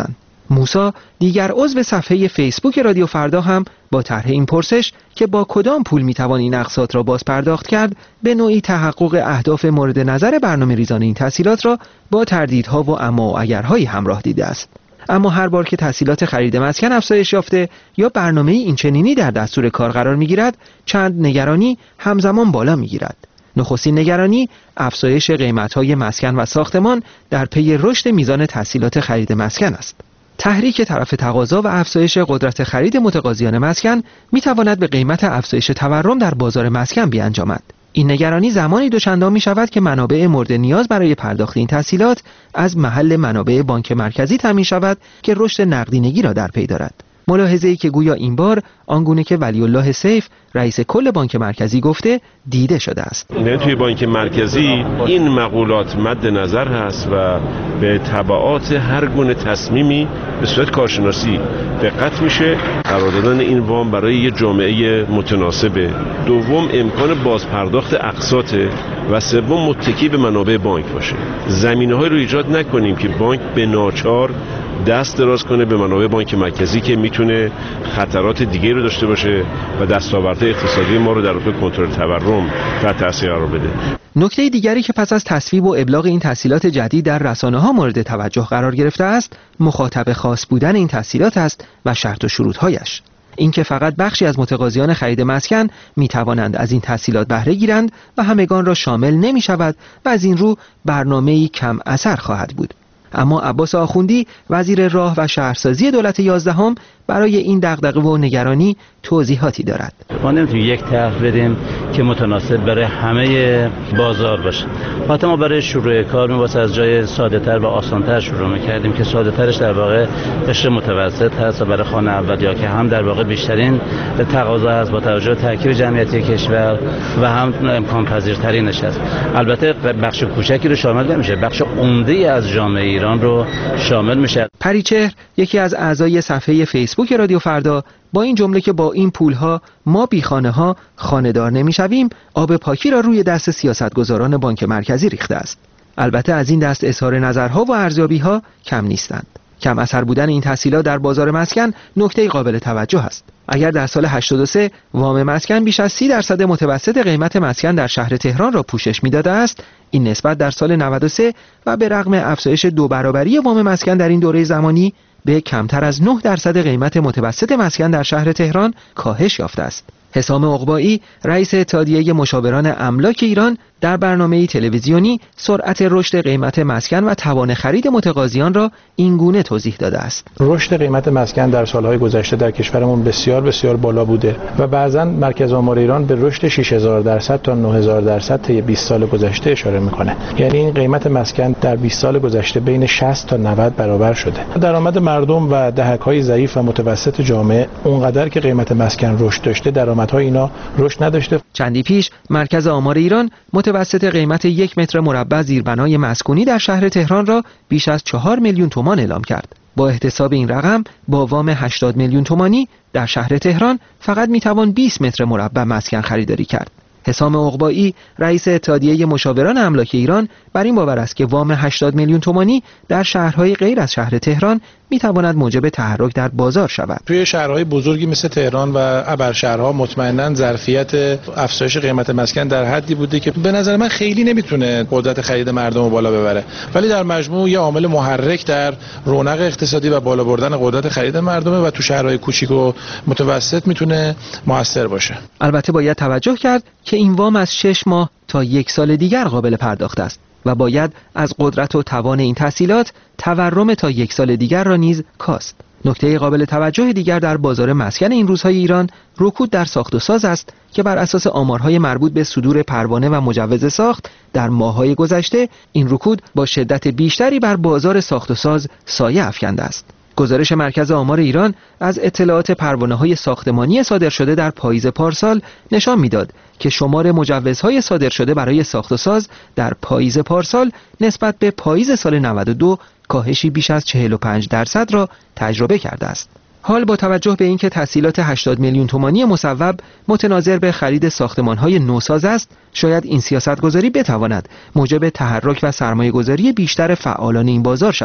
موسی دیگر عضو صفحه فیسبوک رادیو فردا هم با طرح این پرسش که با کدام پول میتوان این اقساط را باز پرداخت کرد به نوعی تحقق اهداف مورد نظر برنامه ریزان این تسهیلات را با تردیدها و اما و اگرهایی همراه دیده است. اما هر بار که تسهیلات خرید مسکن افزایش یافته یا برنامه این چنینی در دستور کار قرار میگیرد، چند نگرانی همزمان بالا میگیرد. نخستین نگرانی افزایش قیمت‌های مسکن و ساختمان در پی رشد میزان تسهیلات خرید مسکن است. تحریک طرف تقاضا و افزایش قدرت خرید متقاضیان مسکن میتواند به قیمت افزایش تورم در بازار مسکن بیانجامد. این نگرانی زمانی دوچندان می شود که منابع مورد نیاز برای پرداخت این تسهیلات از محل منابع بانک مرکزی تامین شود که رشد نقدینگی را در پی دارد. ملاحظه‌ای که گویا این بار آنگونه که ولی الله سیف رئیس کل بانک مرکزی گفته دیده شده است. نه توی بانک مرکزی این مقولات مد نظر هست و به تبعات هر گونه تصمیمی به صورت کارشناسی دقت میشه. قرار دادن این وام برای یه جامعه متناسبه. دوم امکان بازپرداخت اقساط و سوم متکی به منابع بانک باشه. زمینه‌های رو ایجاد نکنیم که بانک به ناچار دست دراز کنه به منابع بانک مرکزی که میتونه خطرات دیگه رو داشته باشه و دستاوردهای اقتصادی ما رو در رابطه کنترل تورم تحت تاثیر قرار بده. نکته دیگری که پس از تصویب و ابلاغ این تسهیلات جدید در رسانه‌ها مورد توجه قرار گرفته است، مخاطب خاص بودن این تسهیلات است و شرط و شروط‌هایش. اینکه فقط بخشی از متقاضیان خرید مسکن می توانند از این تسهیلات بهره گیرند و همگان را شامل نمی شود و از این رو برنامه‌ای کم اثر خواهد بود. اما عباس آخوندی وزیر راه و شهرسازی دولت یازدهم برای این دغدغه و نگرانی توضیحاتی دارد. ما نمیتونیم یک طرح بدیم که متناسب برای همه بازار باشه. حتی ما برای شروع کار واسه از جای ساده‌تر و آسان‌تر شروع می‌کردیم که ساده‌ترش در واقع قشر متوسط هست و برای خانه اولیا که هم در واقع بیشترین تقاضا هست با توجه به ترکیب جمعیتی کشور و هم امکان پذیرترینش است. البته بخش کوچکی رو شامل نمیشه، بخش عمده از جامعه ایران رو شامل میشه. پریچهر یکی از اعضای صفحه فیسبوک رادیو فردا با این جمله که با این پولها ما بی خانه ها خانه دار نمیشویم آب پاکی را روی دست سیاستگزاران بانک مرکزی ریخته است. البته از این دست اظهار نظرها و ارزیابی‌ها کم نیستند. کم اثر بودن این تسهیلات در بازار مسکن نکته قابل توجه است. اگر در سال هشتاد و سه وام مسکن بیش از سی درصد متوسط قیمت مسکن در شهر تهران را پوشش می‌داده است، این نسبت در سال نود و سه و به رغم افزایش دو برابری وام مسکن در این دوره زمانی به کمتر از نه درصد قیمت متوسط مسکن در شهر تهران کاهش یافته است. حسام عقبایی رئیس اتحادیه مشاوران املاک ایران در برنامه‌ای تلویزیونی سرعت رشد قیمت مسکن و توان خرید متقاضیان را اینگونه توضیح داده است. رشد قیمت مسکن در سالهای گذشته در کشورمون بسیار بسیار بالا بوده و بعضاً مرکز آمار ایران به رشد شش هزار درصد تا نه هزار درصد طی بیست سال گذشته اشاره میکنه. یعنی این قیمت مسکن در بیست سال گذشته بین شصت تا نود برابر شده. درآمد مردم و دهک‌های ضعیف و متوسط جامعه اونقدر که قیمت مسکن رشد داشته درآمدهای اینا رشد نداشته. چندی پیش مرکز آمار ایران متوسط قیمت یک متر مربع زیربنای مسکونی در شهر تهران را بیش از چهار میلیون تومان اعلام کرد. با احتساب این رقم با وام هشتاد میلیون تومانی در شهر تهران فقط میتوان بیست متر مربع مسکن خریداری کرد. حسام عقبایی رئیس اتحادیه مشاوران املاک ایران بر این باور است که وام هشتاد میلیون تومانی در شهرهای غیر از شهر تهران میتواند موجب تحرک در بازار شود. توی شهرهای بزرگی مثل تهران و ابرشهرها مطمئناً ظرفیت افزایش قیمت مسکن در حدی بوده که به نظر من خیلی نمیتونه قدرت خرید مردم رو بالا ببره، ولی در مجموع یه عامل محرک در رونق اقتصادی و بالا بردن قدرت خرید مردمه و تو شهرهای کوچیک و متوسط میتونه موثر باشه. البته باید توجه کرد که این وام از شش ماه تا یک سال دیگر قابل پرداخت است و باید از قدرت و توان این تسهیلات تورم تا یک سال دیگر را نیز کاست. نکته قابل توجه دیگر در بازار مسکن این روزهای ایران رکود در ساخت و ساز است که بر اساس آمارهای مربوط به صدور پروانه و مجوز ساخت در ماه‌های گذشته این رکود با شدت بیشتری بر بازار ساخت و ساز سایه افکنده است. گزارش مرکز آمار ایران از اطلاعات پروانه‌های ساختمانی صادر شده در پاییز پارسال نشان می‌داد که شمار مجوزهای صادر شده برای ساخت و ساز در پاییز پارسال نسبت به پاییز سال نود و دو کاهشی بیش از چهل و پنج درصد را تجربه کرده است. حال با توجه به اینکه تسهیلات هشتاد میلیون تومانی مصوب متناظر به خرید ساختمان‌های نوساز است، شاید این سیاست‌گذاری بتواند موجب تحرک و سرمایه‌گذاری بیشتر فعالان این بازار شود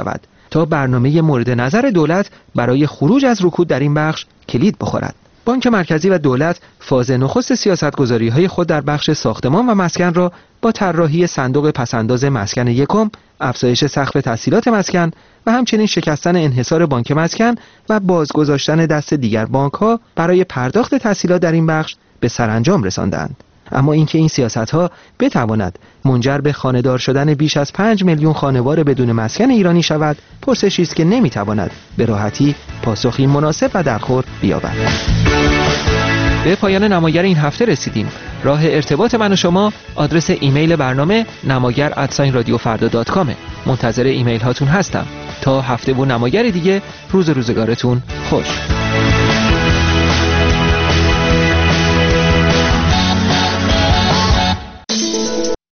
تا برنامه مورد نظر دولت برای خروج از رکود در این بخش کلید بخورد. بانک مرکزی و دولت فاز نخست سیاست‌گذاری‌های خود در بخش ساختمان و مسکن را با طراحی صندوق پس‌انداز مسکن یکم، افزایش سقف تسهیلات مسکن و همچنین شکستن انحصار بانک مسکن و بازگذاشتن دست دیگر بانک‌ها برای پرداخت تسهیلات در این بخش به سرانجام رساندند. اما اینکه این سیاست‌ها بتواند منجر به خانه‌دار شدن بیش از پنج میلیون خانوار بدون مسکن ایرانی شود، پرسشی است که نمی‌تواند به راحتی پاسخی مناسب و درخور بیابد. به پایان نماگر این هفته رسیدیم. راه ارتباط من و شما آدرس ایمیل برنامه نماگر ات رادیو فردا دات کام. منتظر ایمیل هاتون هستم. تا هفته و نماگر دیگه، روز روزگارتون خوش.